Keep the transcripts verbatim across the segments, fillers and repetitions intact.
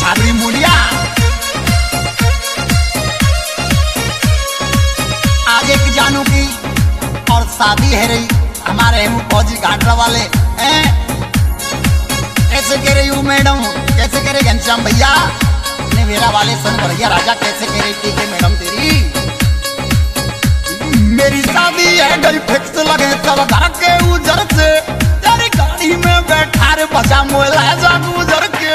छाबड़ी मूलिया। आज एक जानू की और शादी है रही हमारे हेमू फौजी घाटरा वाले हैं। कैसे कह रही हूँ मैडम, कैसे कह रहे घनश्याम भैया ने मेरा वाले सन भैया राजा, कैसे कह रही थी कि मैडम तेरी मेरी शादी है गई फिक्स लगे सब घर के उजर से, तेरी गाड़ी में बैठा रे बचा मोल है जा गुजर के।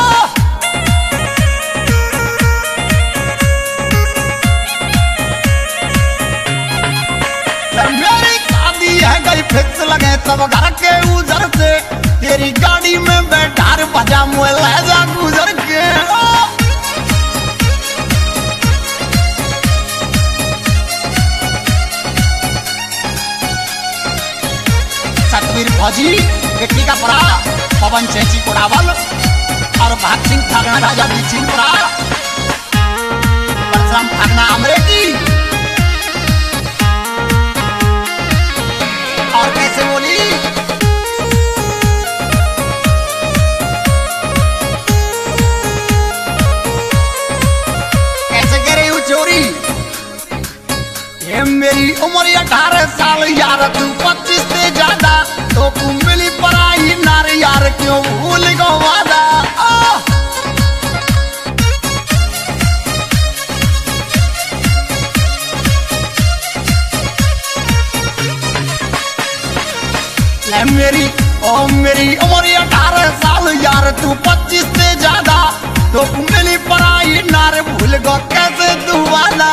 मेरी शादी है गई फिक्स लगे सब घर के उजर से, तेरी गाड़ी में बैठा रे बचा मोल है जा गुजर के। सतवीर फौजी बेटी का परा, पवन चेची कोडावल और भाग सिंह ठाकरा राजा बीचिनपुरा, परशुराम ठाकरा अमरेकी। और कैसे बोली कैसे कह रही हूँ चोरी, ये मेरी उम्र अठारह साल यार तू पच्चीस से ज्यादा, तो तू मिली पराई नार यार क्यों भूल गो वादा। मेरी ओ मेरी उम्र अठारह साल यार तू पच्चीस से ज्यादा, तो तू मिली पराई नार भूल गो कैसे तू वादा।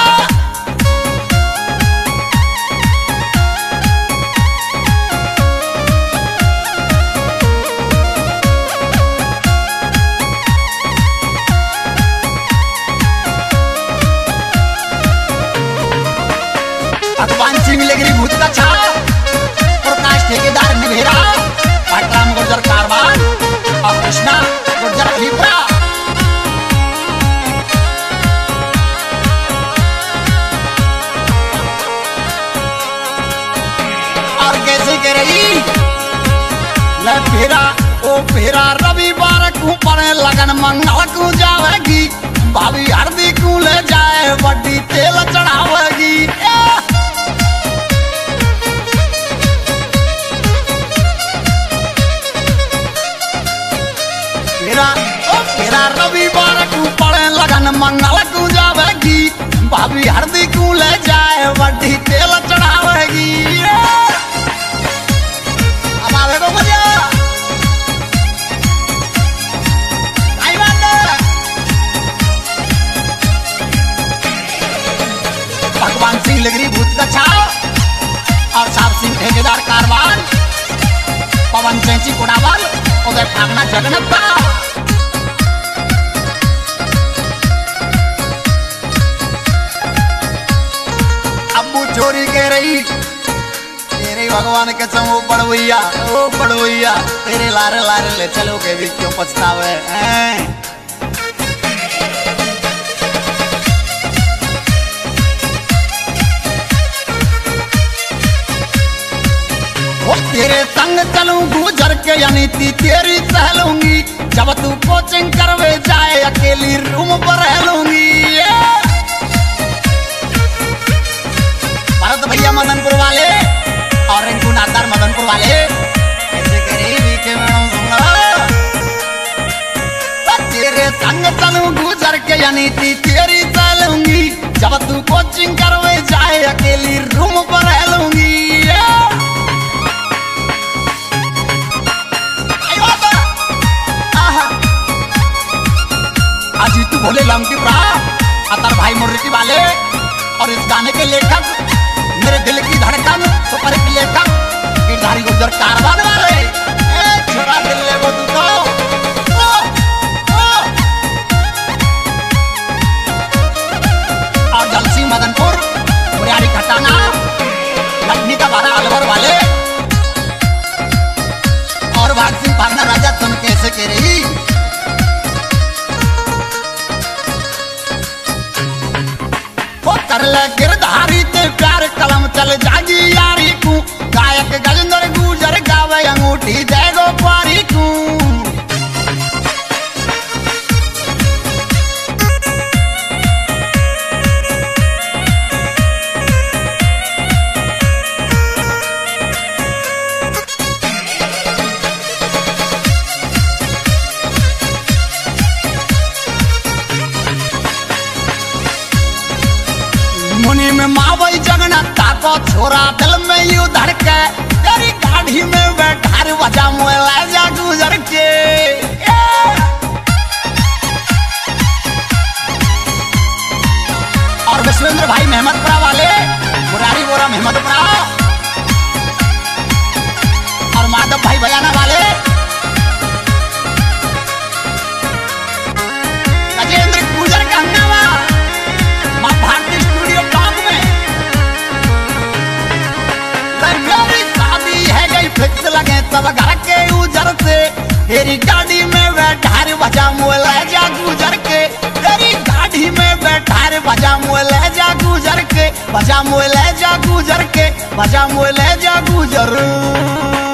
भगवान सिंह लेगरी भूत का छा, प्रकाश ठेकेदार निभेरा, पाटराम गुर्जर कारवान और कृष्णा गुर्जर अलीपुरा। और कैसे कह रही ले फेरा ओ फेरा रविवार को पड़े लगन मंगल को जावेगी, भाभी हरदी को ले जाए बड्डी तेल चढ़ावेगी। तेरा रविवार को पड़े लगन मंगल को जावेगी, भाभी हरदी को ले जाए बड्डी तेल चढ़ावेगी। अब आवे को मजा आई बात। भगवान सिंह लेगरी भूत का छाव और साहब सिंह ठेकेदार कारवान, पवन चेची कोडावल, उदय ठाकना जगन्नाथ का। चोरी कह रही तेरे भगवान के समूह पड़वैया ओ पड़वैया, तेरे लारे लारे ले चलो के भी क्यों पछतावे हैं। वो तेरे संग चलूं गुजर के यानी ती तेरी सहलूंगी, जब तू कोचिंग करवे जाए अकेली रूम पर रह लूंगी। भैया मदनपुर वाले और रिंकू नादार मदनपुर वाले कैसे करेगी के मैडम सुना, तेरे संग चलूं गुजर के यानी ती तेरी चलूंगी, जब तू कोचिंग करवे जाए अकेली रूम पर रह लूंगी। आज तू बोले लंकी प्रा अतर भाई मुर्गी वाले और इस गाने के लेखक मेरे दिल की धड़कन सुपर हिट लेखक गिरधारी गुर्जर कारवान वाले। ए छोरा दिल ले वो तू तो ओ, ओ। और जलसी मदनपुर बुरियारी खटाना मुए ले जा गुजर के। और विश्वेंद्र भाई मेहमदपुरा वाले, मुरारी बोरा मेहमदपुरा, और माधव भाई बयाना वाले, गजेंद्र गुजर का हंगामा मां भारती स्टूडियो टॉप में। मेरी शादी है गई फिक्स लगे सब घर के उजर से, तेरी गाड़ी में बैठा रे बजा मुए ले जा गुजर के, तेरी गाड़ी में बैठा रे बजा मुए ले जा गुजर के, बजा मुए ले जा गुजर के, बजा मुए ले जा गुजर।